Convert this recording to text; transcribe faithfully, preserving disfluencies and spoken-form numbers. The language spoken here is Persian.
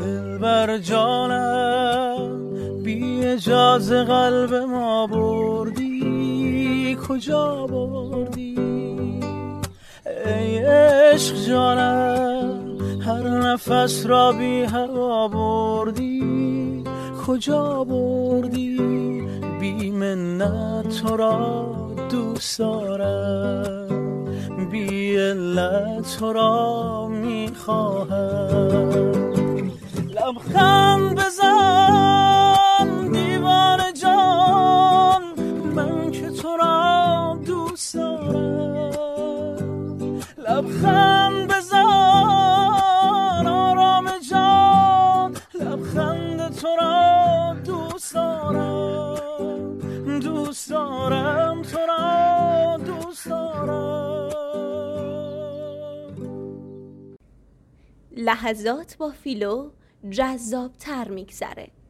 دلبر جانم بی اجازه قلب ما بردی، کجا بردی ای عشق جانم؟ هر نفس را بی هوا بردی، کجا بردی؟ بی منت تو را دوست دارم، بی علت تو را میخواهم. لبخند بزن دیوانه جان، من که تو را دوست دارم. لبخند بزن آرام جان، لبخند تو را دوست دارم، دوست دارم تو را دوست دارم. لحظات با فیلو جذاب تر میگذره.